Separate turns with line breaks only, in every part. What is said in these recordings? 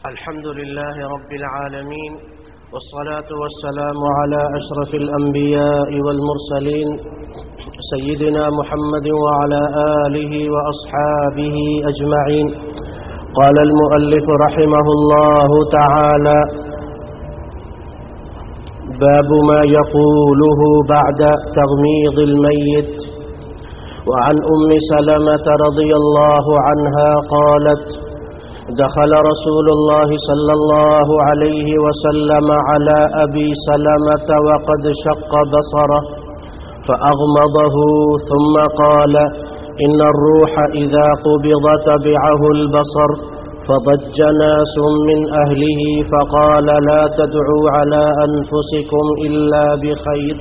الحمد لله رب العالمين، والصلاة والسلام على أشرف الأنبياء والمرسلين سيدنا محمد وعلى آله وأصحابه أجمعين. قال المؤلف رحمه الله تعالى: باب ما يقوله بعد تغميض الميت. وعن أم سلمة رضي الله عنها قالت: دخل رسول الله صلى الله عليه وسلم على أبي سلمة وقد شق بصره فأغمضه ثم قال: إن الروح إذا قبض تبعه البصر. فضج ناس من أهله فقال: لا تدعوا على أنفسكم إلا بخير.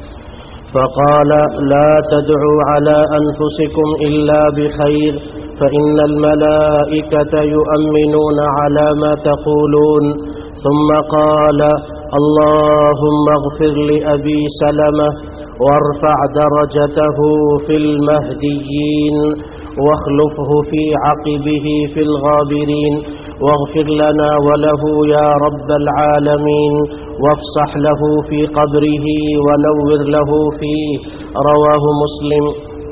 فقال: لا تدعوا على أنفسكم إلا بخير، فإن الملائكة يؤمنون على ما تقولون. ثم قال: اللهم اغفر لأبي سلمة وارفع درجته في المهديين واخلفه في عقبه في الغابرين، واغفر لنا وله يا رب العالمين، وافصح له في قبره ونور له فيه. رواه مسلم.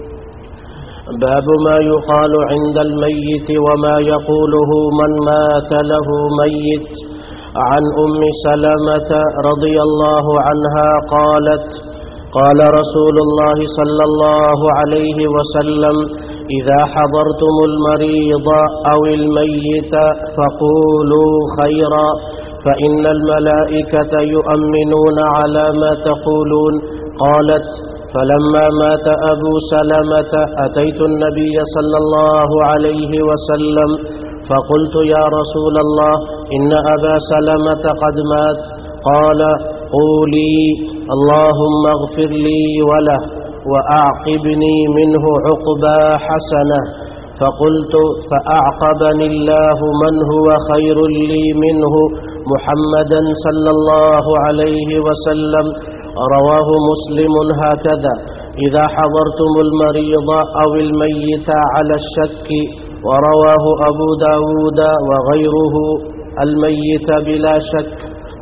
باب ما يقال عند الميت وما يقوله من مات له ميت. عن أم سلمة رضي الله عنها قالت: قال رسول الله صلى الله عليه وسلم: إذا حضرتم المريض أو الميت فقولوا خيرا، فإن الملائكة يؤمنون على ما تقولون. قالت: فلما مات أبو سلمة أتيت النبي صلى الله عليه وسلم فقلت: يا رسول الله، إن أبا سلمة قد مات. قال: قولي: اللهم اغفر لي وله وأعقبني منه عقبى حسنة. فقلت: فأعقبني الله من هو خير لي منه، محمدا صلى الله عليه وسلم. رواه مسلم هكذا: إذا حضرتم المريض أو الميت على الشك. ورواه أبو داود وغيره الميت بلا شك.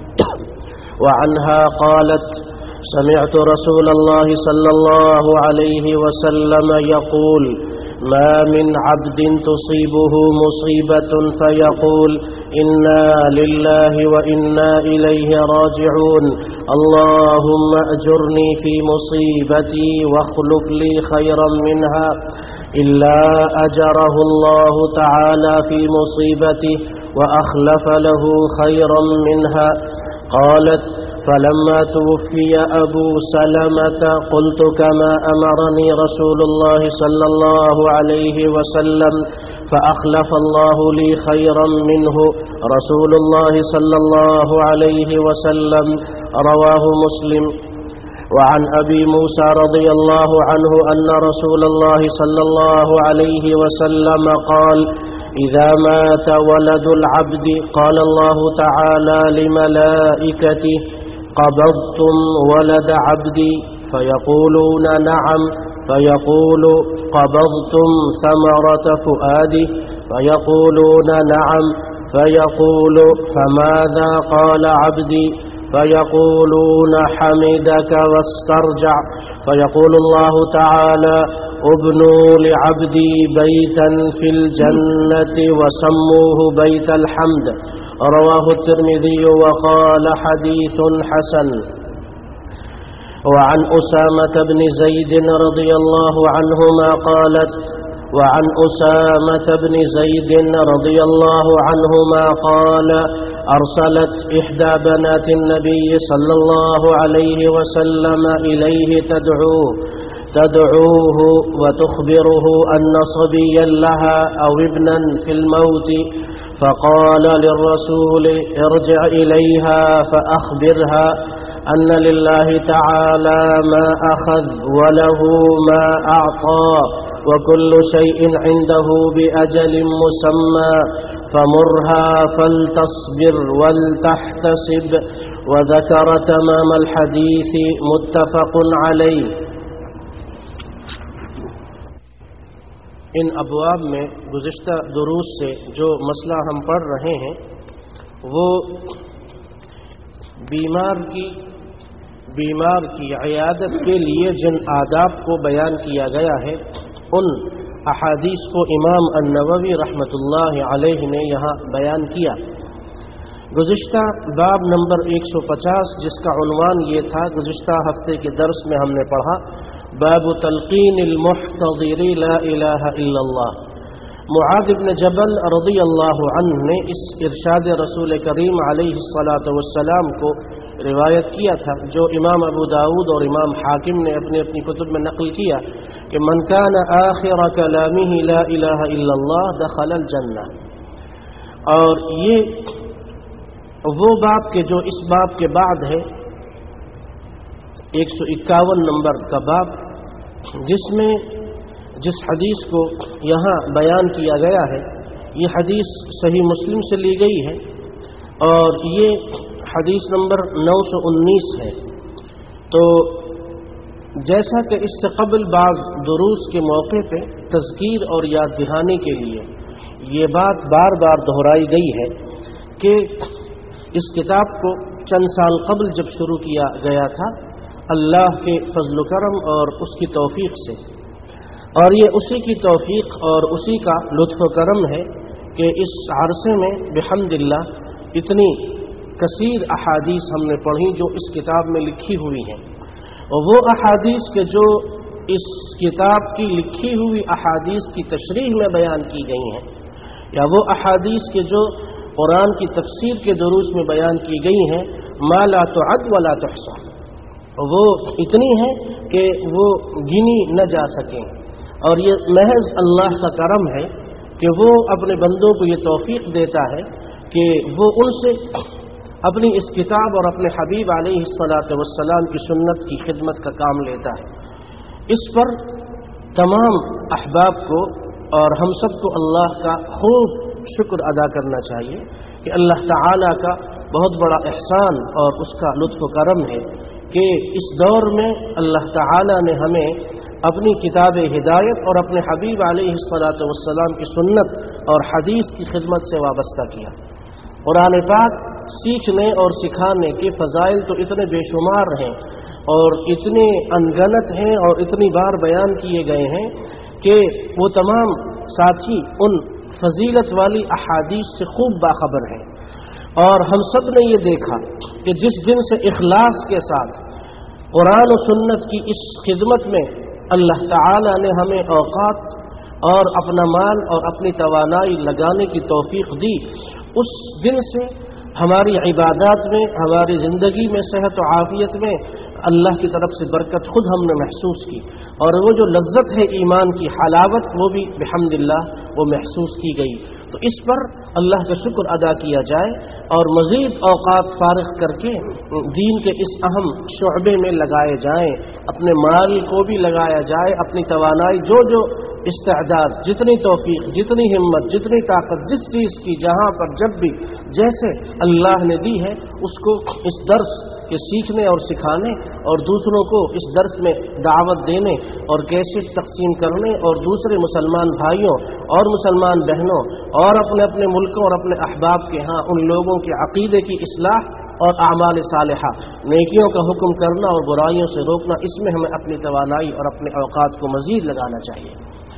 وعنها قالت: سمعت رسول الله صلى الله عليه وسلم يقول: ما من عبد تصيبه مصيبة فيقول: إنا لله وإنا إليه راجعون، اللهم أجرني في مصيبتي واخلف لي خيرا منها، إلا أجره الله تعالى في مصيبته وأخلف له خيرا منها. قالت: فلما توفي أبو سلمة قلت كما أمرني رسول الله صلى الله عليه وسلم، فأخلف الله لي خيرا منه، رسول الله صلى الله عليه وسلم. رواه مسلم. وعن أبي موسى رضي الله عنه أن رسول الله صلى الله عليه وسلم قال: إذا مات ولد العبد قال الله تعالى لملائكته: قبضتم ولد عبدي؟ فيقولون: نعم. فيقول: قبضتم ثمرة فؤاده؟ فيقولون: نعم. فيقول: فماذا قال عبدي؟ فيقولون: حمدك واسترجع. فيقول الله تعالى: ابنوا لعبدي بيتا في الجنة وسموه بيت الحمد. رواه الترمذي وقال: حديث حسن. وعن أسامة بن زيد رضي الله عنهما قالت: وعن أسامة بن زيد رضي الله عنهما قال: أرسلت إحدى بنات النبي صلى الله عليه وسلم إليه تدعوه وتخبره أن صبيا لها أو ابنا في الموت، فقال للرسول: ارجع إليها فأخبرها أن لله تعالى ما أخذ وله ما أعطى، وكل شيء عنده بأجل مسمى، فمرها فلتصبر ولتحتسب. وذكر تمام الحديث متفق عليه. इन अबवाब में गुज़िश्ता दुरूस से जो मसला हम पढ़ रहे हैं وہ بیمار کی عیادت کے لیے جن آداب کو بیان کیا گیا ہے ان احادیث کو امام النووی رحمۃ اللہ علیہ نے یہاں بیان کیا۔ گزشتہ باب نمبر 150 جس کا عنوان یہ تھا، گزشتہ ہفتے کے درس میں ہم نے پڑھا باب تلقین المحتضر لا الہ الا اللہ۔ معاذ بن جبل رضی اللہ عنہ نے اس ارشاد رسول کریم علیہ الصلاۃ والسلام کو روایت کیا تھا، جو امام ابو داؤد اور امام حاکم نے اپنی کتب میں نقل کیا کہ من کان آخر کلامہ لا الہ الا اللہ دخل الجنہ۔ اور یہ وہ باب کہ جو اس باب کے بعد ہے 151 نمبر کا باب، جس حدیث کو یہاں بیان کیا گیا ہے یہ حدیث صحیح مسلم سے لی گئی ہے اور یہ حدیث نمبر 919 ہے۔ تو جیسا کہ اس سے قبل بعض دروس کے موقع پہ تذکیر اور یاد دہانی کے لیے یہ بات بار بار دہرائی گئی ہے کہ اس کتاب کو چند سال قبل جب شروع کیا گیا تھا اللہ کے فضل و کرم اور اس کی توفیق سے، اور یہ اسی کی توفیق اور اسی کا لطف و کرم ہے کہ اس عرصے میں بحمد اللہ اتنی کثیر احادیث ہم نے پڑھی جو اس کتاب میں لکھی ہوئی ہیں، اور وہ احادیث کے جو اس کتاب کی لکھی ہوئی احادیث کی تشریح میں بیان کی گئی ہیں، یا وہ احادیث کے جو قرآن کی تفسیر کے دروس میں بیان کی گئی ہیں، ما لا تعد ولا تحصى، وہ اتنی ہیں کہ وہ گنی نہ جا سکیں، اور یہ محض اللہ کا کرم ہے کہ وہ اپنے بندوں کو یہ توفیق دیتا ہے کہ وہ ان سے اپنی اس کتاب اور اپنے حبیب علیہ الصلاۃ والسلام کی سنت کی خدمت کا کام لیتا ہے۔ اس پر تمام احباب کو اور ہم سب کو اللہ کا خوب شکر ادا کرنا چاہیے کہ اللہ تعالی کا بہت بڑا احسان اور اس کا لطف و کرم ہے کہ اس دور میں اللہ تعالی نے ہمیں اپنی کتاب ہدایت اور اپنے حبیب علیہ الصلاۃ والسلام کی سنت اور حدیث کی خدمت سے وابستہ کیا۔ قرآن پاک سیکھنے اور سکھانے کے فضائل تو اتنے بے شمار ہیں اور اتنے انگنت ہیں اور اتنی بار بیان کیے گئے ہیں کہ وہ تمام ساتھی ان فضیلت والی احادیث سے خوب باخبر ہیں، اور ہم سب نے یہ دیکھا کہ جس دن سے اخلاص کے ساتھ قرآن و سنت کی اس خدمت میں اللہ تعالی نے ہمیں اوقات اور اپنا مال اور اپنی توانائی لگانے کی توفیق دی، اس دن سے ہماری عبادات میں، ہماری زندگی میں، صحت و عافیت میں اللہ کی طرف سے برکت خود ہم نے محسوس کی، اور وہ جو لذت ہے ایمان کی حلاوت وہ بھی بحمداللہ وہ محسوس کی گئی۔ تو اس پر اللہ کا شکر ادا کیا جائے اور مزید اوقات فارغ کر کے دین کے اس اہم شعبے میں لگائے جائیں، اپنے مال کو بھی لگایا جائے، اپنی توانائی جو استعداد، جتنی توفیق، جتنی ہمت، جتنی طاقت، جس چیز کی جہاں پر جب بھی جیسے اللہ نے دی ہے اس کو اس درس کے سیکھنے اور سکھانے اور دوسروں کو اس درس میں دعوت دینے اور کیسے تقسیم کرنے اور دوسرے مسلمان بھائیوں اور مسلمان بہنوں اور اپنے ملکوں اور اپنے احباب کے ہاں ان لوگوں کے عقیدے کی اصلاح اور اعمال صالحہ، نیکیوں کا حکم کرنا اور برائیوں سے روکنا، اس میں ہمیں اپنی توانائی اور اپنے اوقات کو مزید لگانا چاہیے۔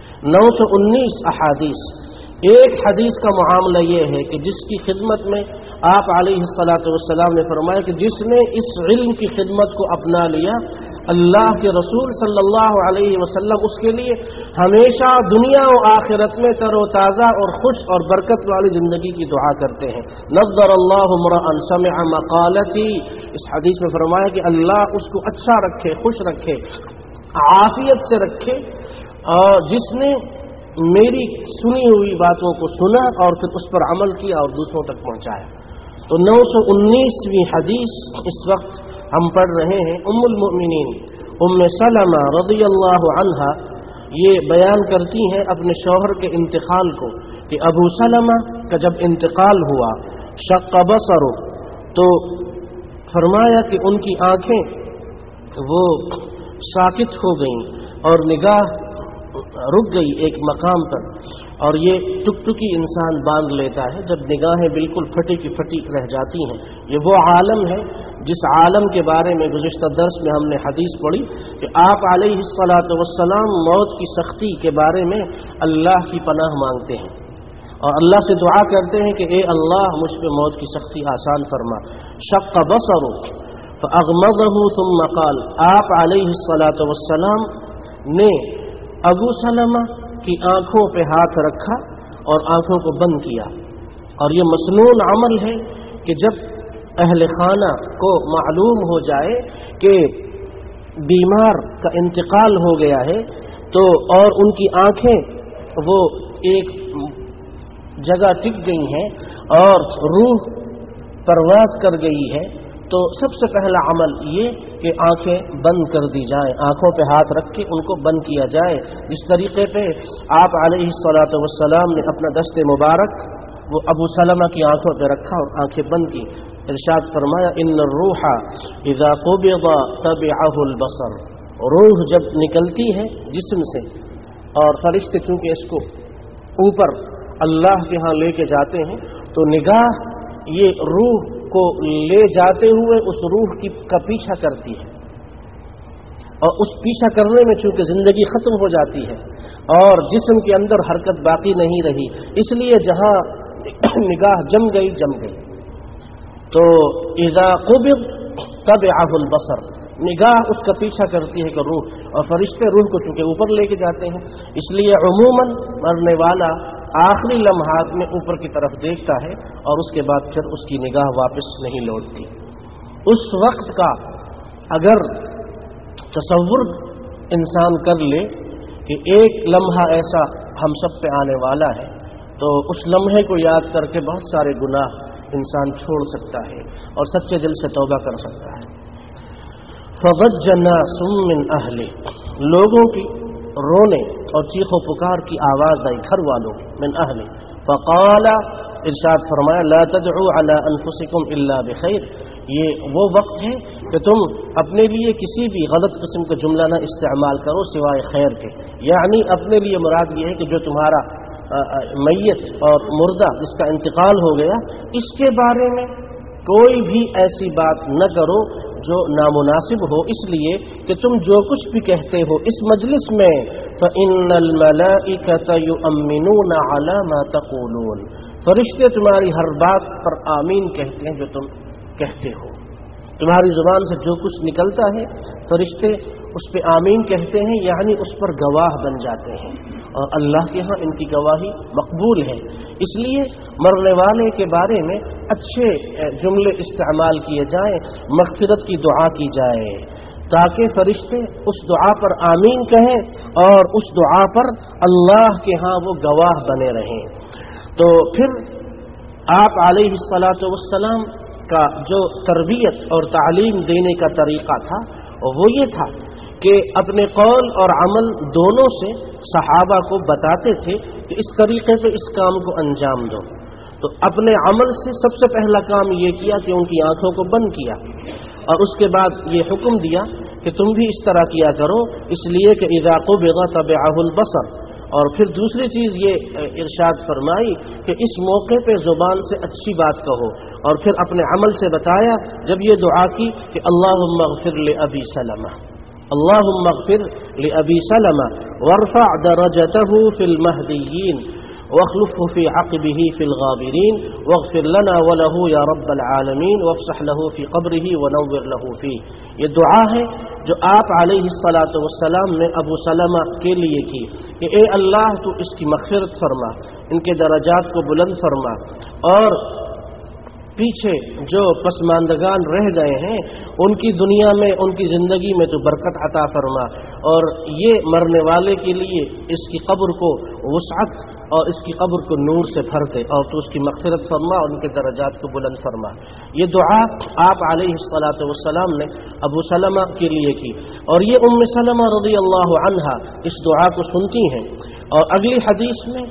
919 احادیث، ایک حدیث کا معاملہ یہ ہے کہ جس کی خدمت میں آپ علیہ الصلاۃ والسلام نے فرمایا کہ جس نے اس علم کی خدمت کو اپنا لیا، اللہ کے رسول صلی اللہ علیہ وسلم اس کے لیے ہمیشہ دنیا و آخرت میں تر و تازہ اور خوش اور برکت والی زندگی کی دعا کرتے ہیں۔ نضر اللہ امرأ سمع مقالتی، اس حدیث میں فرمایا کہ اللہ اس کو اچھا رکھے، خوش رکھے، عافیت سے رکھے، اور جس نے میری سنی ہوئی باتوں کو سنا اور پھر اس پر عمل کیا اور دوسروں تک پہنچایا۔ تو 919ویں حدیث اس وقت ہم پڑھ رہے ہیں۔ ام المؤمنین ام سلمہ رضی اللہ عنہا یہ بیان کرتی ہیں اپنے شوہر کے انتقال کو کہ ابو سلمہ کا جب انتقال ہوا، شق بصرہ، تو فرمایا کہ ان کی آنکھیں وہ ساکت ہو گئیں اور نگاہ رک گئی ایک مقام پر، اور یہ ٹکٹکی انسان باندھ لیتا ہے جب نگاہیں بالکل پھٹی کی پھٹی رہ جاتی ہیں۔ یہ وہ عالم ہے جس عالم کے بارے میں گزشتہ درس میں ہم نے حدیث پڑھی کہ آپ علیہ الصلاۃ والسلام موت کی سختی کے بارے میں اللہ کی پناہ مانگتے ہیں اور اللہ سے دعا کرتے ہیں کہ اے اللہ مجھ پہ موت کی سختی آسان فرما۔ شق بصرہ فاغمضہ ثم قال، آپ علیہ الصلاۃ والسلام نے ابو سلمہ کی آنکھوں پہ ہاتھ رکھا اور آنکھوں کو بند کیا، اور یہ مسنون عمل ہے کہ جب اہل خانہ کو معلوم ہو جائے کہ بیمار کا انتقال ہو گیا ہے تو اور ان کی آنکھیں وہ ایک جگہ ٹک گئی ہیں اور روح پرواز کر گئی ہے، تو سب سے پہلا عمل یہ کہ آنکھیں بند کر دی جائیں، آنکھوں پہ ہاتھ رکھ کے ان کو بند کیا جائے، جس طریقے پہ آپ علیہ الصلاۃ والسلام نے اپنا دست مبارک وہ ابو سلمہ کی آنکھوں پہ رکھا اور آنکھیں بند کی۔ ارشاد فرمایا ان الروح اذا قبض تبعه البصر، روح جب نکلتی ہے جسم سے اور فرشتے چونکہ اس کو اوپر اللہ کے ہاں لے کے جاتے ہیں تو نگاہ یہ روح کو لے جاتے ہوئے اس روح کا پیچھا کرتی ہے، اور اس پیچھا کرنے میں چونکہ زندگی ختم ہو جاتی ہے اور جسم کے اندر حرکت باقی نہیں رہی، اس لیے جہاں نگاہ جم گئی تو اذا قبض تبعه البصر، نگاہ اس کا پیچھا کرتی ہے کہ روح، اور فرشتے روح کو چونکہ اوپر لے کے جاتے ہیں، اس لیے عموماً مرنے والا آخری لمحات میں اوپر کی طرف دیکھتا ہے اور اس کے بعد پھر اس کی نگاہ واپس نہیں لوٹتی۔ اس وقت کا اگر تصور انسان کر لے کہ ایک لمحہ ایسا ہم سب پہ آنے والا ہے تو اس لمحے کو یاد کر کے بہت سارے گناہ انسان چھوڑ سکتا ہے اور سچے دل سے توبہ کر سکتا ہے۔ فضج ناس من اہلہ، لوگوں کی رونے اور چیخ و پکار کی آواز آئی، گھر والوں من اہلہ، فقال، ارشاد فرمایا لا تدعوا علی انفسکم الا بخیر، یہ وہ وقت ہے کہ تم اپنے لیے کسی بھی غلط قسم کا جملہ نہ استعمال کرو سوائے خیر کے، یعنی اپنے لیے مراد یہ ہے کہ جو تمہارا میت اور مردہ جس کا انتقال ہو گیا اس کے بارے میں کوئی بھی ایسی بات نہ کرو جو نامناسب ہو، اس لیے کہ تم جو کچھ بھی کہتے ہو اس مجلس میں فإن الملائکۃ یؤمنون علی ما تقولون، فرشتے تمہاری ہر بات پر آمین کہتے ہیں جو تم کہتے ہو، تمہاری زبان سے جو کچھ نکلتا ہے فرشتے اس پہ آمین کہتے ہیں، یعنی اس پر گواہ بن جاتے ہیں، اور اللہ کے ہاں ان کی گواہی مقبول ہے۔ اس لیے مرنے والے کے بارے میں اچھے جملے استعمال کیے جائیں، مغفرت کی دعا کی جائے تاکہ فرشتے اس دعا پر آمین کہیں اور اس دعا پر اللہ کے ہاں وہ گواہ بنے رہیں۔ تو پھر آپ علیہ الصلاۃ والسلام کا جو تربیت اور تعلیم دینے کا طریقہ تھا وہ یہ تھا کہ اپنے قول اور عمل دونوں سے صحابہ کو بتاتے تھے کہ اس طریقے پہ اس کام کو انجام دو۔ تو اپنے عمل سے سب سے پہلا کام یہ کیا کہ ان کی آنکھوں کو بند کیا، اور اس کے بعد یہ حکم دیا کہ تم بھی اس طرح کیا کرو، اس لیے کہ اذا قبض تبعه البصر، اور پھر دوسری چیز یہ ارشاد فرمائی کہ اس موقع پہ زبان سے اچھی بات کہو، اور پھر اپنے عمل سے بتایا جب یہ دعا کی کہ اللہم اغفر لأبی سلمہ، اللہم اغفر لأبی سلمہ وارفع درجته فی المہدیین واخلفه في عقبه في الغابرين واغفر لنا وله يا رب العالمين وافسح له في قبره ونور له فيه، یہ دعا ہے جو آپ علیہ الصلاۃ والسلام نے ابو سلمہ کے لیے کی کہ اے اللہ تو اس کی مغفرت فرما، ان کے درجات کو بلند فرما، اور پیچھے جو پسماندگان رہ گئے ہیں ان کی دنیا میں ان کی زندگی میں تو برکت عطا فرما، اور یہ مرنے والے کے لیے اس کی قبر کو وسعت اور اس کی قبر کو نور سے بھر دے، اور تو اس کی مغفرت فرما اور ان کے درجات کو بلند فرما۔ یہ دعا آپ علیہ الصلاۃ والسلام نے ابو سلمہ کے لیے کی، اور یہ ام سلمہ رضی اللہ عنہا اس دعا کو سنتی ہیں، اور اگلی حدیث میں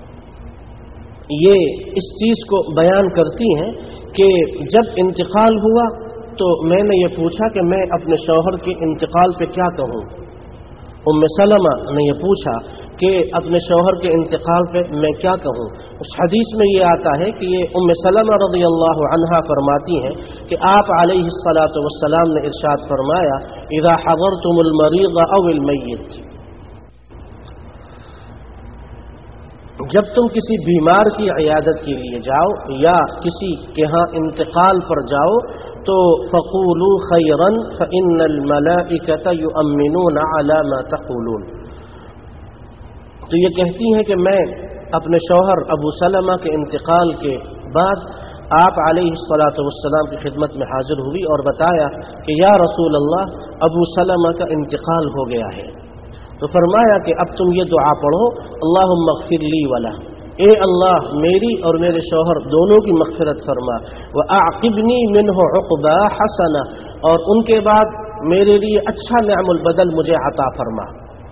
یہ اس چیز کو بیان کرتی ہیں کہ جب انتقال ہوا تو میں نے یہ پوچھا کہ میں اپنے شوہر کے انتقال پہ کیا کہوں، सलमा ने ये पूछा कि अपने शौहर के इंतकाल पे मैं क्या कहूँ। उस हदीस में ये आता है कि ये सलमा रज़ियल्लाहु अन्हा फरमाती हैं कि आप अलैहिस्सलातु वस्सलाम ने इरशाद फरमाया, इज़ा हज़रतुमुल मरीज़ अविल मय्यित, जब तुम किसी बीमार की इयादत के लिए जाओ या किसी के यहाँ इंतकाल पर जाओ तो फ़क़ूलू खैरन फ़इन्नल मलाइकत युअम्मिनून अला मा तक़ूलून। तो ये कहती हैं कि मैं अपने शौहर अबू सलमा के इंतकाल के बाद आप अलैहिस्सलातु वस्सलाम की खिदमत में हाजिर हुई और बताया कि या रसूल अल्लाह, अबू सलमा का इंतकाल हो गया है। तो फरमाया कि अब तुम ये दुआ पढ़ो, अल्लाहुम्मा अग़फ़िर ली वला, ए अल्लाह मेरी और मेरे शौहर दोनों की मग़फ़िरत फरमा, व अअक़िबनी मिन्हु उक़बा हसना, और उनके बाद मेरे लिए अच्छा निअमुल बदल मुझे अता फरमा।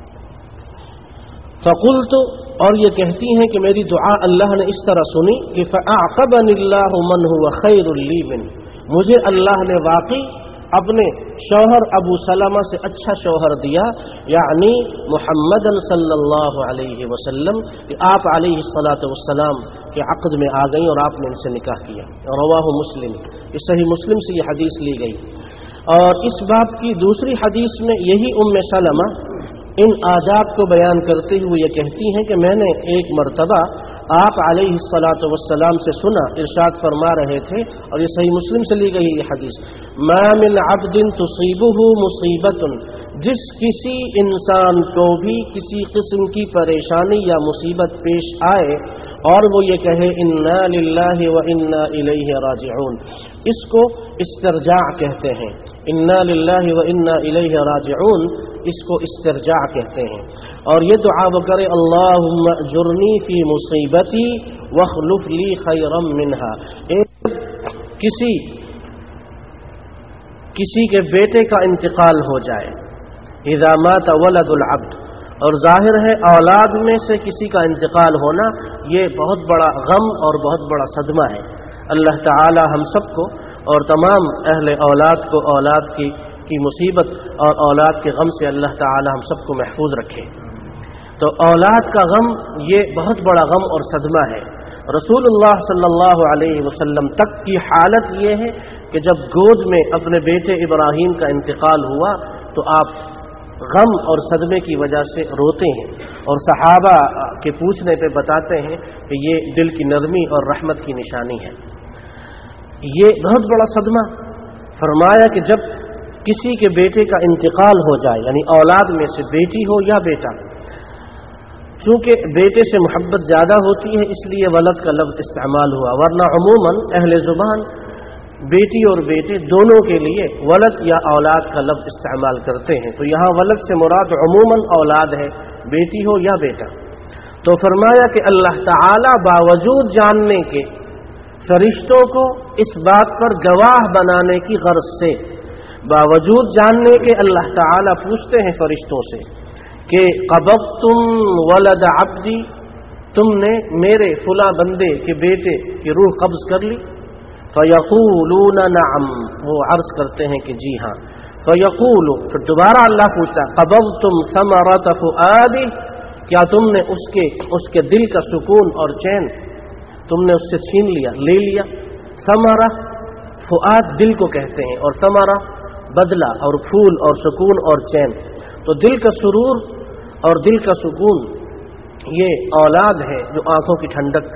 फ़क़ुल्तु, और ये कहती हैं कि मेरी दुआ अल्लाह ने इस तरह सुनी कि फ़अअक़बनिल्लाहु मन हुवा ख़ैरुल ली मिन, मुझे अल्लाह ने वाक़ई अपने शौहर अबू सलमा से अच्छा शौहर दिया, यानी मुहम्मदन सल्लल्लाहु अलैहि वसल्लम, कि आप अलैहिस्सलातु वस्सलाम के अक़द में आ गई और आपने इनसे निकाह किया। रवाहु मुस्लिम, इस सही मुस्लिम से ये हदीस ली गई। और इस बात की दूसरी हदीस में यही सलमा इन आदाब को बयान करते हुए ये कहती हैं कि मैंने एक मरतबा आप अलैहिस्सलातु वस्सलाम से सुना, इरशाद फरमा रहे थे, और ये सही मुस्लिम से ली गई ये हदीस, मा मिन अब्दिन तुसीबुहु मुसीबतुन, जिस किसी इंसान को भी किसी किस्म की परेशानी या मुसीबत पेश आए और वो ये कहे इन्ना लिल्लाहि व इन्ना इलैहि राजिऊन, इसको इस्तिरजा कहते हैं। इन्ना लिल्लाहि व इन्ना इलैहि राजिऊन, इसको इस्तिरजा कहते हैं। और ये दुआ वो करे, अल्लाहुम्मा अजुरनी फी मुसीबती वख्लुफ ली खैरम मिनहा, किसी के बेटे का इंतकाल हो जाए, इज़ा मात वलदुल अब्द, और जाहिर है औलाद में से किसी का इंतकाल होना ये बहुत बड़ा गम और बहुत बड़ा सदमा है। अल्लाह ताला हम सबको और तमाम अहले औलाद को औलाद की मुसीबत और औलाद के गम से अल्लाह ताला हम सबको महफूज रखे। तो औलाद का गम ये बहुत बड़ा गम और सदमा है। रसूलुल्लाह सल्लल्लाहु अलैहि वसल्लम तक की हालत ये है कि जब गोद में अपने बेटे इब्राहीम का इंतकाल हुआ तो आप गम और सदमे की वजह से रोते हैं, और सहाबा के पूछने पे बताते हैं कि ये दिल की नरमी और रहमत की निशानी है। ये बहुत बड़ा सदमा। फरमाया कि जब किसी के बेटे का इंतकाल हो जाए, यानी औलाद में से बेटी हो या बेटा, चूंकि बेटे से मोहब्बत ज़्यादा होती है इसलिए वलद का लफ्ज़ इस्तेमाल हुआ, वरना अमूमन अहले ज़ुबान बेटी और बेटे दोनों के लिए वलद या औलाद का लफ्ज़ इस्तेमाल करते हैं। तो यहाँ वलद से मुराद अमूमन औलाद है, बेटी हो या बेटा। तो फरमाया कि अल्लाह ताला बावजूद जानने के फरिश्तों को इस बात पर गवाह बनाने की गर्ज से, बावजूद जानने के अल्लाह ताला पूछते हैं फरिश्तों से कि क़बज़्तुम वलद अब्दी, तुमने मेरे फुला बंदे के बेटे की रूह कब्ज़ कर ली? फ़यक़ूलून नअम, वो अर्ज़ करते हैं कि जी हाँ। फ़यक़ूलु, फिर दोबारा अल्लाह पूछता क़बज़्तुम समरत फ़ुआदी, क्या तुमने उसके दिल का सुकून और चैन तुमने उससे छीन लिया, ले लिया? समरा, फुआद दिल को कहते हैं, और समरा बदला और फूल और सुकून और चैन। तो दिल का सुरूर और दिल का सुकून ये औलाद है जो आंखों की ठंडक।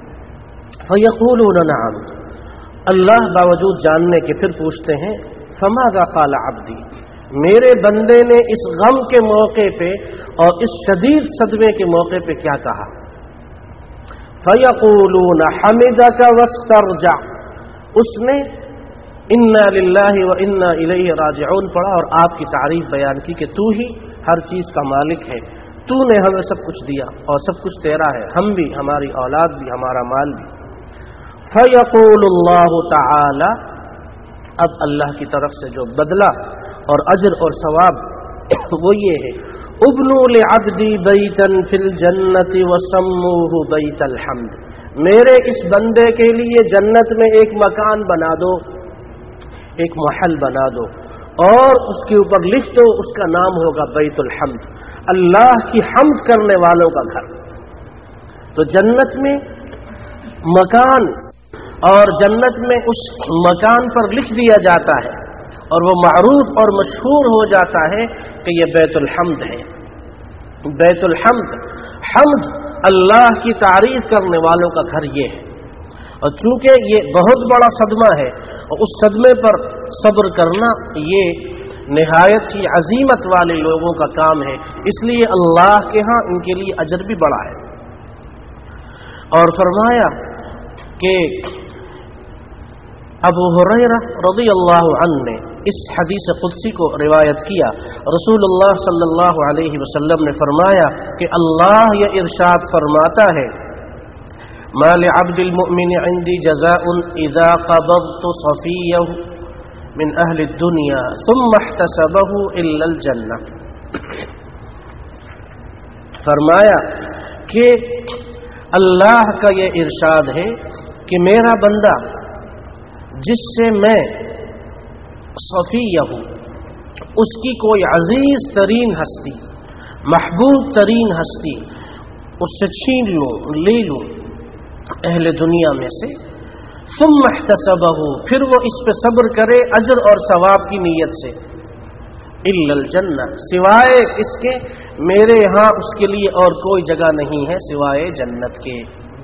फ़यक़ूलून नअम, अल्लाह बावजूद जानने के फिर पूछते हैं फ़माज़ा क़ाल अब्दी, मेरे बंदे ने इस गम के मौके पे और इस शदीद सदमे के मौके पे क्या कहा? फ़यक़ूलून हमिदक वस्तरजा, उसने इन्ना लिल्लाहि व इन्ना इलैहि राजिऊन पढ़ा और आपकी तारीफ बयान की कि तू ही हर चीज़ का मालिक है, तूने हमें सब कुछ दिया और सब कुछ तेरा है, हम भी, हमारी औलाद भी, हमारा माल भी। फ़यक़ूलुल्लाहु तआला, अब अल्लाह की तरफ से जो बदला और अजर और सवाब वो ये है, उब्नु लिअब्दी बैतन फिल जन्नति वसम्मूहु बैतल हम्द, मेरे इस बंदे के लिए जन्नत में एक मकान बना दो, एक महल बना दो, اور اس کے اوپر لکھ دو، اس کا نام ہوگا بیت الحمد، اللہ کی حمد کرنے والوں کا گھر۔ تو جنت میں مکان، اور جنت میں اس مکان پر لکھ دیا جاتا ہے اور وہ معروف اور مشہور ہو جاتا ہے کہ یہ بیت الحمد ہے۔ بیت الحمد، حمد اللہ کی تعریف کرنے والوں کا گھر یہ ہے۔ اور چونکہ یہ بہت بڑا صدمہ ہے اور اس صدمے پر صبر کرنا یہ نہایت ہی عظیمت والے لوگوں کا کام ہے، اس لیے اللہ کے ہاں ان کے لیے اجر بھی بڑا ہے۔ اور فرمایا کہ ابو ہریرہ رضی اللہ عنہ نے اس حدیث قدسی کو روایت کیا، رسول اللہ صلی اللہ علیہ وسلم نے فرمایا کہ اللہ یہ ارشاد فرماتا ہے، ما لعبد المؤمن عندي جزاء اذا قبضت صفيه من اهل الدنيا ثم احتسبه الا الجنه۔ فرمایا کہ اللہ کا یہ ارشاد ہے کہ میرا بندہ جس سے میں صفیہ ہوں، اس کی کوئی عزیز ترین ہستی، محبوب ترین ہستی اس سے چھین لوں، لے لوں اہل دنیا میں سے، ثم احتسبہ، پھر وہ اس پہ صبر کرے اجر اور ثواب کی نیت سے، الا الجنہ، سوائے اس کے میرے ہاں اس کے لیے اور کوئی جگہ نہیں ہے سوائے جنت کے۔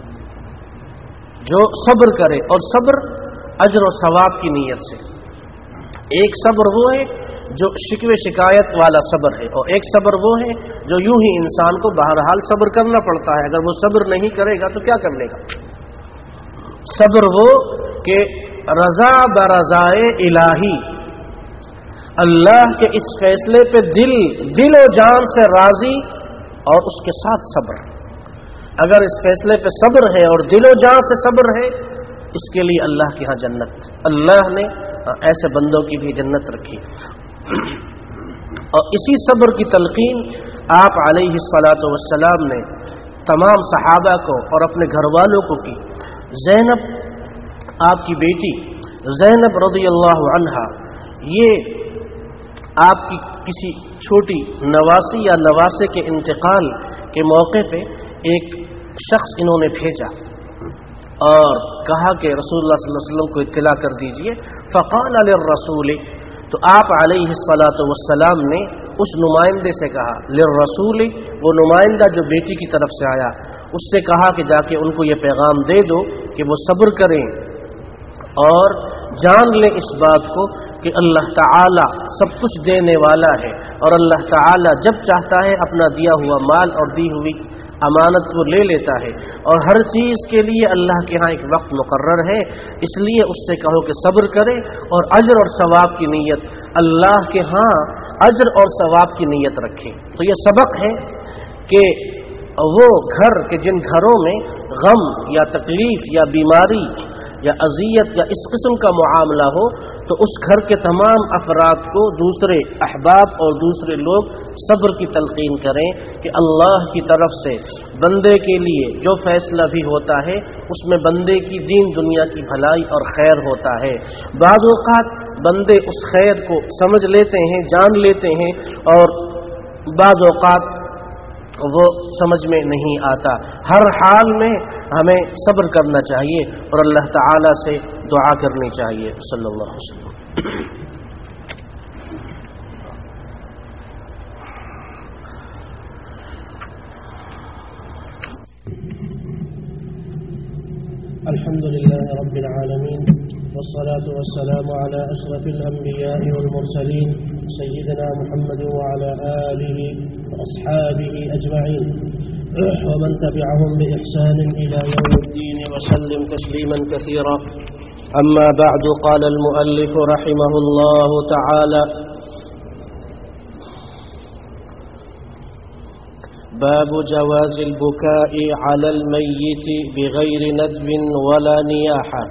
جو صبر کرے، اور صبر اجر و ثواب کی نیت سے۔ ایک صبر وہ ہے جو شکوے شکایت والا صبر ہے، اور ایک صبر وہ ہے جو یوں ہی انسان کو بہرحال صبر کرنا پڑتا ہے، اگر وہ صبر نہیں کرے گا تو کیا کر لے گا۔ صبر وہ کہ رضا برضائے الہی، اللہ کے اس فیصلے پہ دل و جان سے راضی اور اس کے ساتھ صبر۔ اگر اس فیصلے پہ صبر ہے اور دل و جان سے صبر ہے، اس کے لیے اللہ کے ہاں جنت، اللہ نے ایسے بندوں کی بھی جنت رکھی۔ اور اسی صبر کی تلقین آپ علیہ الصلاۃ والسلام نے تمام صحابہ کو اور اپنے گھر والوں کو کی۔ زینب، آپ کی بیٹی زینب رضی اللہ عنہا، یہ آپ کی کسی چھوٹی نواسی یا نواسے کے انتقال کے موقع پہ ایک شخص انہوں نے بھیجا اور کہا کہ رسول اللہ صلی اللہ علیہ وسلم کو اطلاع کر دیجئے۔ فقال للرسول، تو آپ علیہ الصلاۃ والسلام نے اس نمائندے سے کہا، للرسول، وہ نمائندہ جو بیٹی کی طرف سے آیا، اس سے کہا کہ جا کے ان کو یہ پیغام دے دو کہ وہ صبر کریں اور جان لیں اس بات کو کہ اللہ تعالی سب کچھ دینے والا ہے، اور اللہ تعالی جب چاہتا ہے اپنا دیا ہوا مال اور دی ہوئی امانت وہ لے لیتا ہے، اور ہر چیز کے لیے اللہ کے ہاں ایک وقت مقرر ہے، اس لیے اس سے کہو کہ صبر کرے اور اجر اور ثواب کی نیت، اللہ کے ہاں اجر اور ثواب کی نیت رکھے۔ تو یہ سبق ہے کہ وہ گھر کہ جن گھروں میں غم یا تکلیف یا بیماری یا اذیت یا اس قسم کا معاملہ ہو، تو اس گھر کے تمام افراد کو دوسرے احباب اور دوسرے لوگ صبر کی تلقین کریں کہ اللہ کی طرف سے بندے کے لیے جو فیصلہ بھی ہوتا ہے اس میں بندے کی دین دنیا کی بھلائی اور خیر ہوتا ہے۔ بعض اوقات بندے اس خیر کو سمجھ لیتے ہیں، جان لیتے ہیں، اور بعض اوقات وہ سمجھ میں نہیں آتا۔ ہر حال میں ہمیں صبر کرنا چاہیے اور اللہ تعالی سے دعا کرنی چاہیے۔ صلی اللہ علیہ وسلم۔
الحمد لله رب العالمين، والصلاة والسلام على أشرف الأنبياء والمرسلين سيدنا محمد وعلى آله وأصحابه أجمعين ومن تبعهم بإحسان إلى يوم الدين
وسلم تسليما كثيرا. أما بعد، قال المؤلف رحمه الله تعالى: باب جواز البكاء على الميت بغير ندب ولا نياحة.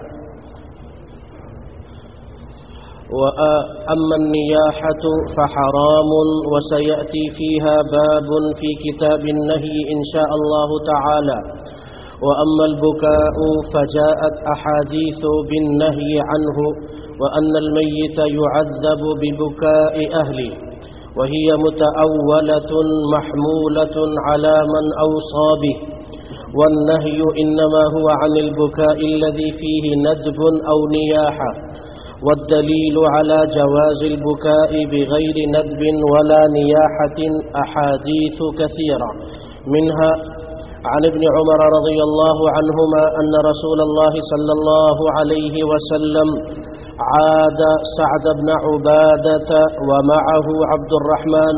وأما النياحة فحرام، وسيأتي فيها باب في كتاب النهي إن شاء الله تعالى. وأما البكاء فجاءت أحاديث بالنهي عنه وأن الميت يعذب ببكاء أهله، وهي متأولة محمولة على من أوصى به، والنهي إنما هو عن البكاء الذي فيه ندب أو نياحة، والدليل على جواز البكاء بغير ندب ولا نياحة أحاديث كثيرة، منها عن ابن عمر رضي الله عنهما أن رسول الله صلى الله عليه وسلم عاد سعد بن عبادة ومعه عبد الرحمن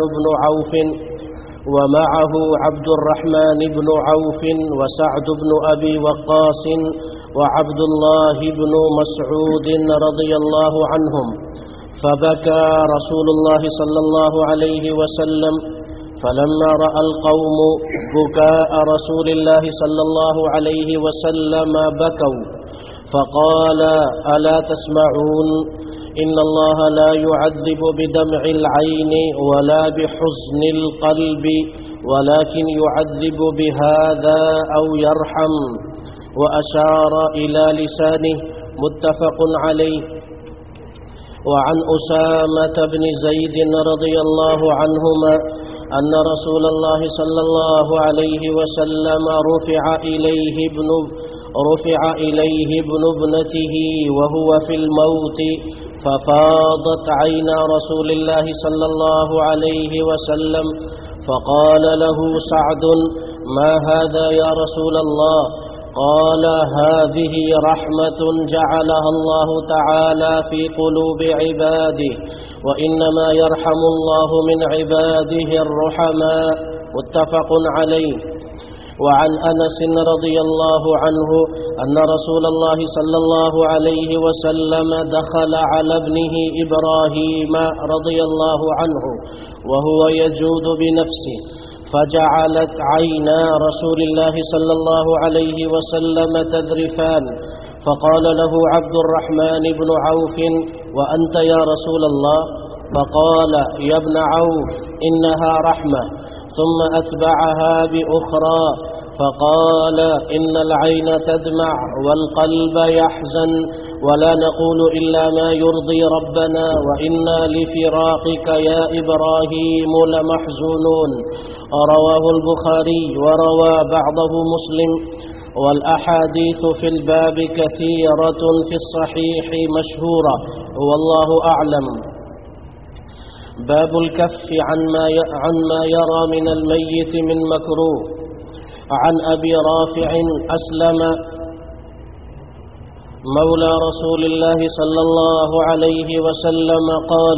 بن عوف وسعد بن أبي وقاص وعبد الله بن مسعود رضي الله عنهم، فبكى رسول الله صلى الله عليه وسلم، فلما رأى القوم بكاء رسول الله صلى الله عليه وسلم بكوا، فقال: ألا تسمعون؟ إن الله لا يعذب بدمع العين ولا بحزن القلب، ولكن يعذب بهذا أو يرحم، وأشار إلى لسانه، متفق عليه. وعن أسامة بن زيد رضي الله عنهما أن رسول الله صلى الله عليه وسلم رفع إليه ابن ابنته وهو في الموت، ففاضت عينا رسول الله صلى الله عليه وسلم، فقال له سعد: ما هذا يا رسول الله؟ قال: هذه رحمة جعلها الله تعالى في قلوب عباده، وإنما يرحم الله من عباده الرحماء، متفق عليه. وعن أنس رضي الله عنه أن رسول الله صلى الله عليه وسلم دخل على ابنه إبراهيم رضي الله عنه وهو يجود بنفسه، فجعلت عينا رسول الله صلى الله عليه وسلم تذرفان، فقال له عبد الرحمن بن عوف: وأنت يا رسول الله؟ فقال: يا ابن عوف، إنها رحمة. ثم أتبعها بأخرى فقال: إن العين تدمع والقلب يحزن، ولا نقول إلا ما يرضي ربنا، وإنا لفراقك يا إبراهيم لمحزونون. رواه البخاري وروى بعضه مسلم، والأحاديث في الباب كثيرة في الصحيح مشهورة، والله أعلم. باب الكف عن ما يرى من الميت من مكروه. عن أبي رافع أسلم مولى رسول الله صلى الله عليه وسلم قال: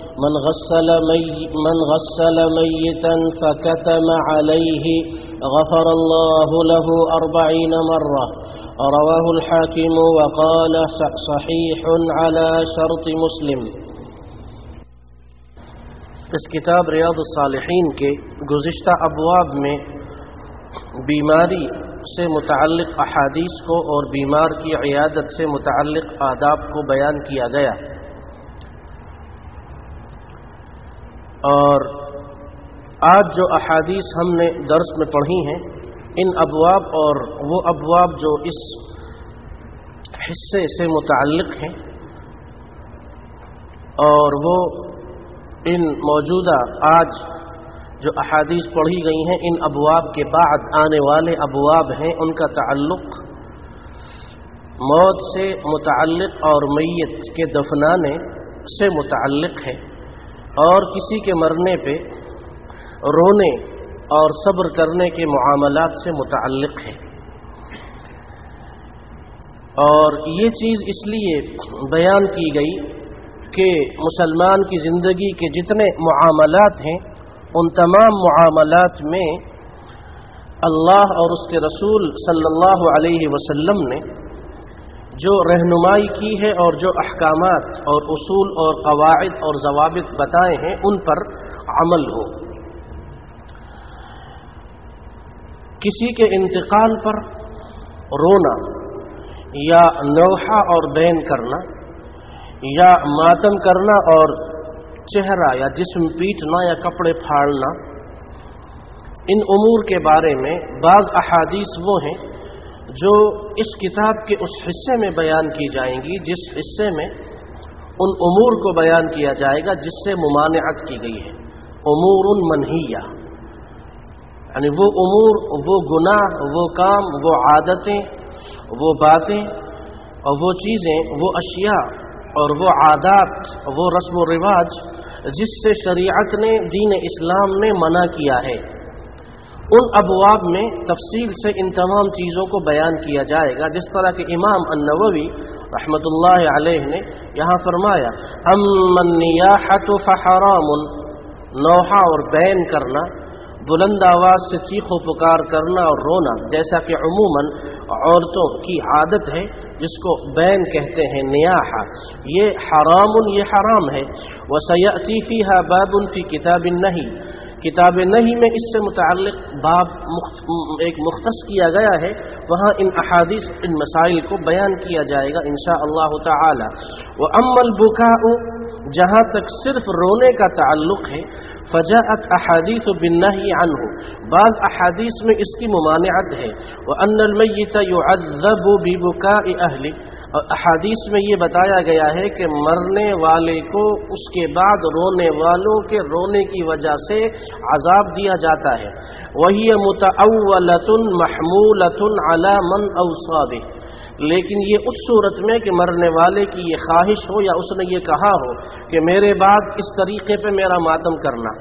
من غسل ميتا فكتم عليه غفر الله له 40 مرة. رواه الحاكم وقال صحيح على شرط مسلم. इस किताब रियाद सालिहीन के गुज़िश्ता अबवाब में बीमारी से मुतअल्लिक़ अहादीस को और बीमार की इयादत से मुतअल्लिक़ आदाब को बयान किया गया, और आज जो अहादीस हमने दर्स में पढ़ी हैं, इन अबवाब और वो अबवाब जो इस हिस्से से मुतअल्लिक़ हैं, और वो इन मौजूदा आज जो अहादीस पढ़ी गई हैं, इन अबवाब के बाद आने वाले अबवाब हैं, उनका ताल्लुक़ मौत से मुतअल्लिक़ और मय्यत के दफनाने से मुतअल्लिक़ है, और किसी के मरने पे रोने और सब्र करने के मुआमलात से मुतअल्लिक़ है। और ये चीज़ इसलिए बयान की गई कि मुसलमान की ज़िंदगी के जितने मुआमलात हैं, उन तमाम मुआमलात में अल्लाह और उसके रसूल सल्लल्लाहु अलैहि वसल्लम ने जो रहनुमाई की है और जो अहकामात और उसूल और कवाइद और ज़वाबित बताए हैं, उन पर अमल हो। किसी के इंतकाल पर रोना या नौहा और बैन करना या मातम करना और चेहरा या जिस्म पीटना या कपड़े फाड़ना, इन उमूर के बारे में बाज़ अहादीस वो हैं جو اس کتاب کے اس حصے میں بیان کی جائیں گی جس حصے میں ان امور کو بیان کیا جائے گا جس سے ممانعت کی گئی ہے، امور منہیہ، یعنی وہ امور، وہ گناہ، وہ کام، وہ عادتیں، وہ باتیں اور وہ چیزیں، وہ اشیاء اور وہ عادات، وہ رسم و رواج جس سے شریعت نے، دین اسلام نے منع کیا ہے، ان ابواب میں تفصیل سے ان تمام چیزوں کو بیان کیا جائے گا، جس طرح کہ امام النووی رحمۃ اللہ علیہ نے یہاں فرمایا، اما النیاحۃ فحرام، نوحہ اور بین کرنا، بلند آواز سے چیخ و پکار کرنا اور رونا، جیسا کہ عموماً عورتوں کی عادت ہے جس کو بین کہتے ہیں، نیاحہ، یہ حرام، یہ حرام ہے۔ وسیأتی فیہا باب فی کتاب النہی، کتاب نہی میں اس سے متعلق باب ایک مختص کیا گیا ہے، وہاں ان احادیث، ان مسائل کو بیان کیا جائے گا انشاءاللہ تعالی۔ وَأَمَّا الْبُكَاءُ، جہاں تک صرف رونے کا تعلق ہے، فجاءت احادیث بالنہی عنہ، بعض احادیث میں اس کی ممانعت ہے، وَأَنَّ الْمَيِّتَ يُعَذَّبُ بِبُكَاءِ أَهْلِهِ، اور احادیث میں یہ بتایا گیا ہے کہ مرنے والے کو اس کے بعد رونے والوں کے رونے کی وجہ سے عذاب دیا جاتا ہے، وَهِيَ مُتَأَوَّلَةٌ مَحْمُولَةٌ عَلَى مَنْ أَوْصَى بِهِ، لیکن یہ اس صورت میں کہ مرنے والے کی یہ خواہش ہو یا اس نے یہ کہا ہو کہ میرے بعد اس طریقے پہ میرا ماتم کرنا،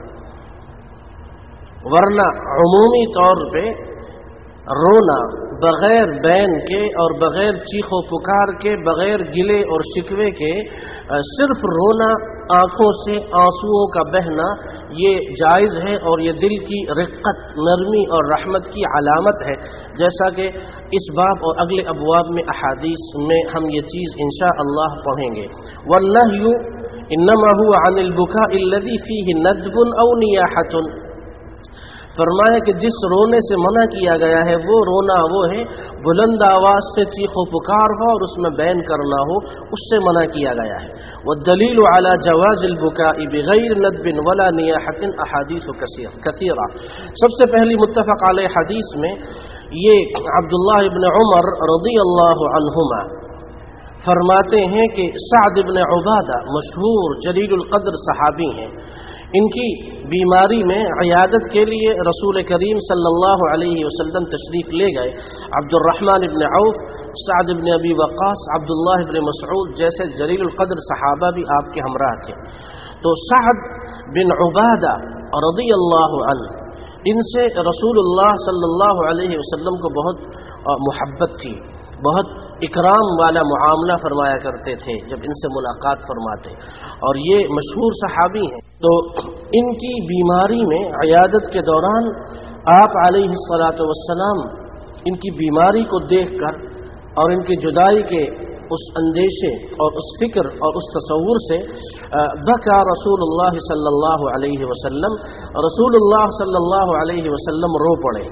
ورنہ عمومی طور پہ رونا بغیر بین کے اور بغیر چیخ و پکار کے، بغیر گلے اور شکوے کے، صرف رونا، آنکھوں سے آنسوؤں کا بہنا، یہ جائز ہے اور یہ دل کی رقت، نرمی اور رحمت کی علامت ہے، جیسا کہ اس باب اور اگلے ابواب میں احادیث میں ہم یہ چیز انشاءاللہ پڑھیں گے۔ والنہی انما هو عن البكاء الذي فيه ندب او نیاحۃ، فرمایا کہ جس رونے سے منع کیا گیا ہے وہ رونا وہ ہے بلند آواز سے چیخ و پکار ہو اور اس میں بین کرنا ہو، اس سے منع کیا گیا ہے۔ والدلیل علی جواز البکاء بغیر ندب ولا نیاحۃ احادیث کثیرہ، سب سے پہلی متفق علیہ حدیث میں یہ عبداللہ ابن عمر رضی اللہ عنہما فرماتے ہیں کہ سعد ابن عبادہ مشہور جلیل القدر صحابی ہیں، ان کی بیماری میں عیادت کے لیے رسول کریم صلی اللہ علیہ وسلم تشریف لے گئے۔ عبد الرحمن ابن عوف، سعد ابن ابی وقاص، عبداللہ ابن مسعود جیسے جلیل القدر صحابہ بھی آپ کے ہمراہ تھے۔ تو سعد بن عبادہ رضی اللہ عنہ، ان سے رسول اللہ صلی اللہ علیہ وسلم کو بہت محبت تھی، بہت اکرام والا معاملہ فرمایا کرتے تھے جب ان سے ملاقات فرماتے، اور یہ مشہور صحابی ہیں۔ تو ان کی بیماری میں عیادت کے دوران آپ علیہ الصلاۃ والسلام ان کی بیماری کو دیکھ کر اور ان کی جدائی کے اس اندیشے اور اس فکر اور اس تصور سے بکا رسول اللہ صلی اللہ علیہ وسلم، رسول اللہ صلی اللہ علیہ وسلم رو پڑے۔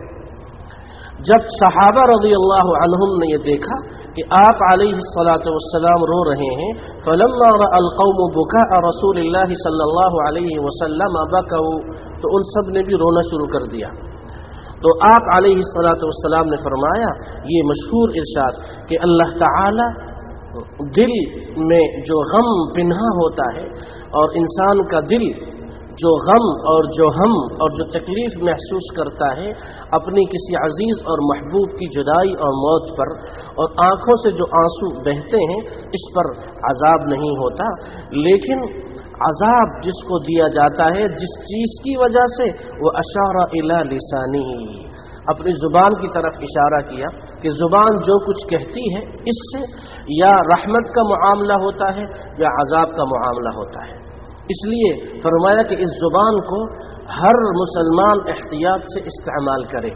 جب صحابہ رضی اللہ عنہم نے یہ دیکھا کہ آپ علیہ الصلاۃ والسلام رو رہے ہیں، فلما رأى القوم بكاء رسول اللہ صلی اللہ علیہ وسلم بكوا، تو ان سب نے بھی رونا شروع کر دیا۔ تو آپ علیہ الصلاۃ والسلام نے فرمایا، یہ مشہور ارشاد کہ اللہ تعالی دل میں جو غم پنہا ہوتا ہے اور انسان کا دل جو غم اور جو ہم اور جو تکلیف محسوس کرتا ہے اپنی کسی عزیز اور محبوب کی جدائی اور موت پر، اور آنکھوں سے جو آنسو بہتے ہیں اس پر عذاب نہیں ہوتا، لیکن عذاب جس کو دیا جاتا ہے جس چیز کی وجہ سے، وہ اشار الی لسانہ، اپنی زبان کی طرف اشارہ کیا کہ زبان جو کچھ کہتی ہے اس سے یا رحمت کا معاملہ ہوتا ہے یا عذاب کا معاملہ ہوتا ہے۔ اس لیے فرمایا کہ اس زبان کو ہر مسلمان احتیاط سے استعمال کرے۔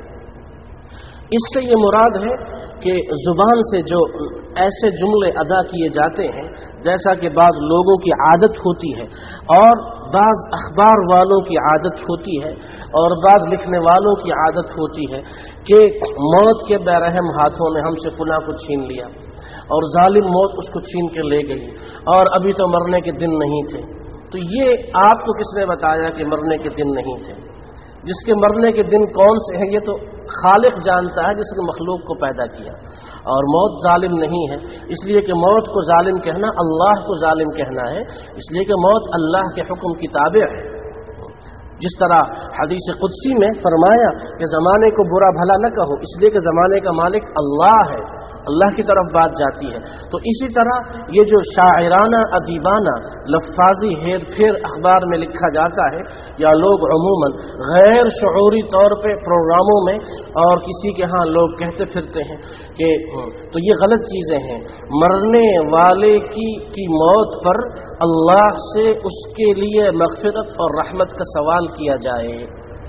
اس سے یہ مراد ہے کہ زبان سے جو ایسے جملے ادا کیے جاتے ہیں جیسا کہ بعض لوگوں کی عادت ہوتی ہے اور بعض اخبار والوں کی عادت ہوتی ہے اور بعض لکھنے والوں کی عادت ہوتی ہے کہ موت کے بے رحم ہاتھوں نے ہم سے فلاں کو چھین لیا اور ظالم موت اس کو چھین کے لے گئی اور ابھی تو مرنے کے دن نہیں تھے۔ تو یہ آپ کو کس نے بتایا کہ مرنے کے دن نہیں تھے؟ جس کے مرنے کے دن کون سے ہیں یہ تو خالق جانتا ہے جس نے مخلوق کو پیدا کیا. اور موت ظالم نہیں ہے، اس لیے کہ موت کو ظالم کہنا اللہ کو ظالم کہنا ہے، اس لیے کہ موت اللہ کے حکم کی تابع ہے. جس طرح حدیث قدسی میں فرمایا کہ زمانے کو برا بھلا نہ کہو، اس لیے کہ زمانے کا مالک اللہ ہے، اللہ کی طرف بات جاتی ہے. تو اسی طرح یہ جو شاعرانہ ادیبانہ لفاظی ہیر پھیر اخبار میں لکھا جاتا ہے، یا لوگ عموماً غیر شعوری طور پہ پروگراموں میں اور کسی کے ہاں لوگ کہتے پھرتے ہیں کہ تو یہ غلط چیزیں ہیں. مرنے والے کی موت پر اللہ سے اس کے لیے مغفرت اور رحمت کا سوال کیا جائے،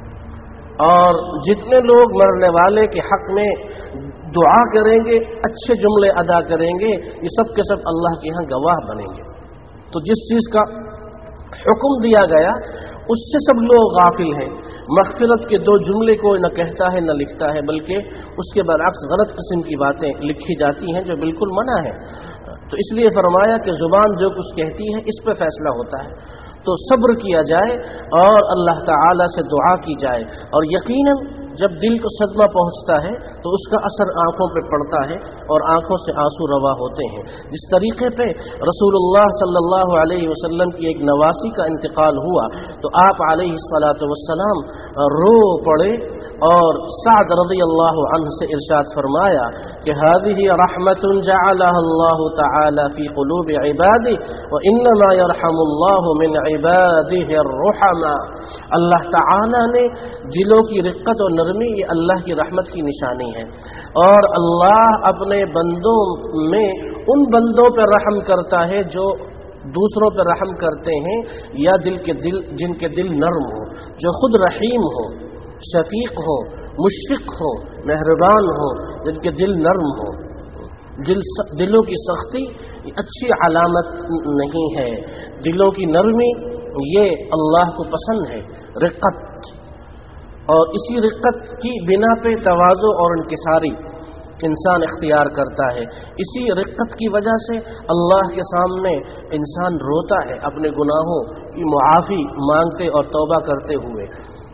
اور جتنے لوگ مرنے والے کے حق میں دعا کریں گے، اچھے جملے ادا کریں گے، یہ سب کے سب اللہ کے ہاں گواہ بنیں گے. تو جس چیز کا حکم دیا گیا اس سے سب لوگ غافل ہیں. مغفرت کے 2 جملے کوئی نہ کہتا ہے نہ لکھتا ہے، بلکہ اس کے برعکس غلط قسم کی باتیں لکھی جاتی ہیں جو بالکل منع ہے. تو اس لیے فرمایا کہ زبان جو کچھ کہتی ہے اس پہ فیصلہ ہوتا ہے. تو صبر کیا جائے اور اللہ تعالی سے دعا کی جائے. اور یقیناً جب دل کو صدمہ پہنچتا ہے تو اس کا اثر آنکھوں پہ پڑتا ہے اور آنکھوں سے آنسو روا ہوتے ہیں. جس طریقے پہ رسول اللہ صلی اللہ علیہ وسلم کی ایک نواسی کا انتقال ہوا تو آپ علیہ الصلاۃ والسلام رو پڑے اور سعد رضی اللہ عنہ سے ارشاد فرمایا کہ هذه رحمت جعلها الله تعالی فی قلوب عباده وانما يرحم الله من عباده الرحماء. اللہ تعالی نے دلوں کی رقت اور نرمی یہ اللہ کی رحمت کی نشانی ہے، اور اللہ اپنے بندوں میں ان بندوں پر رحم کرتا ہے جو دوسروں پر رحم کرتے ہیں، یا جن کے دل نرم ہو، جو خود رحیم ہو، شفیق ہو، مشفق ہو، مہربان ہو، جن کے دل نرم ہو. دلوں کی سختی اچھی علامت نہیں ہے. دلوں کی نرمی یہ اللہ کو پسند ہے. رقت، اور اسی رقت کی بنا پہ تواضع اور انکساری انسان اختیار کرتا ہے. اسی رقت کی وجہ سے اللہ کے سامنے انسان روتا ہے اپنے گناہوں کی معافی مانگتے اور توبہ کرتے ہوئے.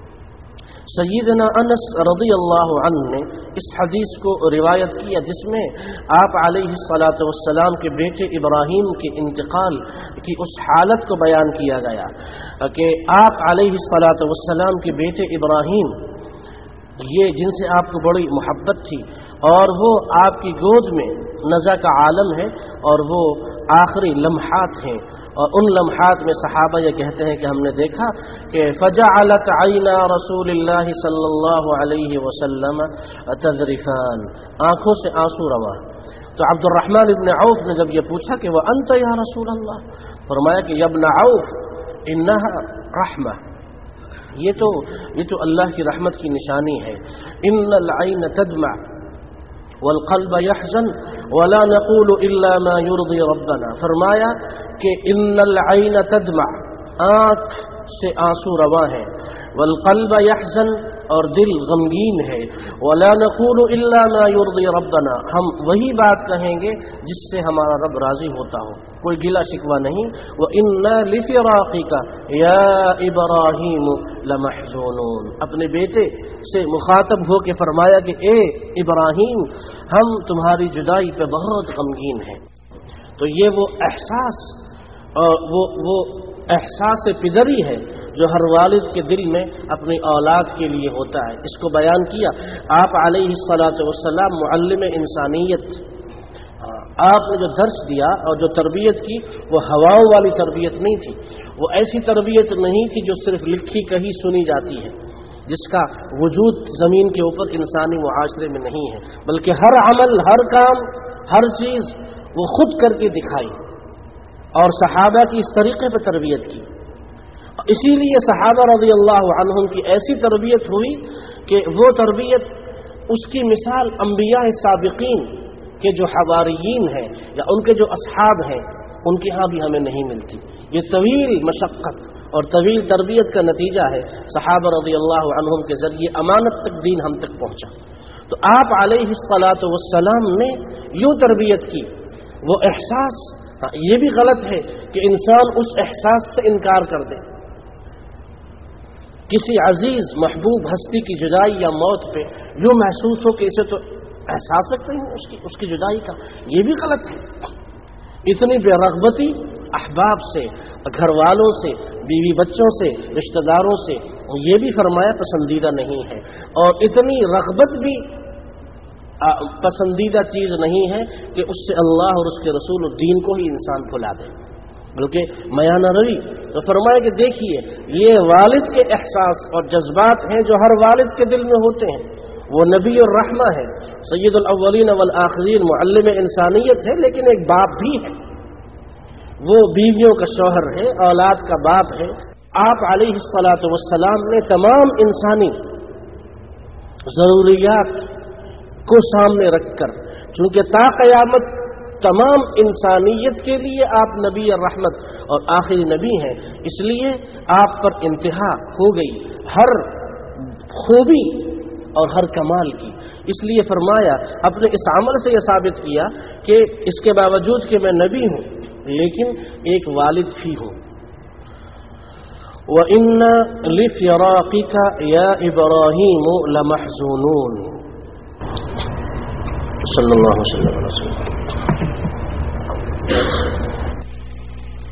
سیدنا انس رضی اللہ عنہ نے اس حدیث کو روایت کیا جس میں آپ علیہ الصلاۃ والسلام کے بیٹے ابراہیم کے انتقال کی اس حالت کو بیان کیا گیا کہ آپ علیہ الصلاۃ والسلام کے بیٹے ابراہیم یہ جن سے آپ کو بڑی محبت تھی، اور وہ آپ کی گود میں نزع کا عالم ہے، اور وہ آخری لمحات ہیں. اور ان لمحات میں صحابہ یہ کہتے ہیں کہ ہم نے دیکھا کہ فجعلت عینا رسول اللہ صلی اللہ علیہ وسلم تذرفان، آنکھوں سے آنسو روا. تو عبد الرحمن ابن عوف نے جب یہ پوچھا کہ وانت یا رسول اللہ، فرمایا کہ یا ابن عوف انہا رحمہ، یہ تو اللہ کی رحمت کی نشانی ہے. ان العین تدمع والقلب يحزن ولا نقول الا ما يرضي ربنا. فرمایا کہ ان العین تدمع، آنکھ سے آنسو روا ہے، والقلب يحزن، اور دل غمگین ہے، ولا نقول الا ما يرضي ربنا، ہم وہی بات کہیں گے جس سے ہمارا رب راضی ہوتا ہو، کوئی گلہ شکوہ نہیں. وَإِنَّا لِفِرَاقِكَ يَا إِبْرَاهِيمُ لَمَحْزُونُونَ، اپنے بیٹے سے مخاطب ہو کے فرمایا کہ اے ابراہیم، ہم تمہاری جدائی پہ بہت غمگین ہیں. تو یہ وہ احساس اور وہ احساس پدری ہے جو ہر والد کے دل میں اپنی اولاد کے لیے ہوتا ہے. اس کو بیان کیا. آپ علیہ الصلاۃ والسلام معلم انسانیت، آپ نے جو درس دیا اور جو تربیت کی وہ ہواؤں والی تربیت نہیں تھی، وہ ایسی تربیت نہیں تھی جو صرف لکھی کہی سنی جاتی ہے، جس کا وجود زمین کے اوپر انسانی معاشرے میں نہیں ہے، بلکہ ہر عمل، ہر کام، ہر چیز وہ خود کر کے دکھائی، اور صحابہ کی اس طریقے پہ تربیت کی. اسی لیے صحابہ رضی اللہ عنہم کی ایسی تربیت ہوئی کہ وہ تربیت، اس کی مثال انبیاء سابقین کے جو حواریین ہیں یا ان کے جو اصحاب ہیں ان کے ہاں بھی ہمیں نہیں ملتی. یہ طویل مشقت اور طویل تربیت کا نتیجہ ہے. صحابہ رضی اللہ عنہم کے ذریعے امانت تک دین ہم تک پہنچا. تو آپ علیہ الصلاۃ والسلام نے یوں تربیت کی. وہ احساس، یہ بھی غلط ہے کہ انسان اس احساس سے انکار کر دے کسی عزیز محبوب ہستی کی جدائی یا موت پہ یوں محسوس ہو کہ اسے تو احساس رکھتے ہیں اس کی جدائی کا، یہ بھی غلط ہے۔ اتنی بے رغبتی احباب سے، گھر والوں سے، بیوی بچوں سے، رشتہ داروں سے، یہ بھی فرمایا پسندیدہ نہیں ہے۔ اور اتنی رغبت بھی پسندیدہ چیز نہیں ہے کہ اس سے اللہ اور اس کے رسول اور دین کو ہی انسان بھلا دے، بلکہ میانہ روی۔ تو فرمایا کہ دیکھیے یہ والد کے احساس اور جذبات ہیں جو ہر والد کے دل میں ہوتے ہیں۔ وہ نبی الرحمہ ہے، سید الاولین والآخرین، معلم انسانیت ہے، لیکن ایک باپ بھی ہے۔ وہ بیویوں کا شوہر ہے، اولاد کا باپ ہے۔ آپ علیہ الصلاۃ والسلام نے تمام انسانی ضروریات کو سامنے رکھ کر، چونکہ تا قیامت تمام انسانیت کے لیے آپ نبی الرحمت اور آخری نبی ہیں، اس لیے آپ پر انتہا ہو گئی ہر خوبی اور ہر کمال کی۔ اس لیے فرمایا اپنے اس عمل سے یہ ثابت کیا کہ اس کے باوجود کہ میں نبی ہوں لیکن ایک والد بھی ہوں۔ وَإِنَّ لِفِرَاقِكَ يَا إِبْرَاهِيمُ لَمَحْزُونُونَ صلی اللہ علیہ وسلم۔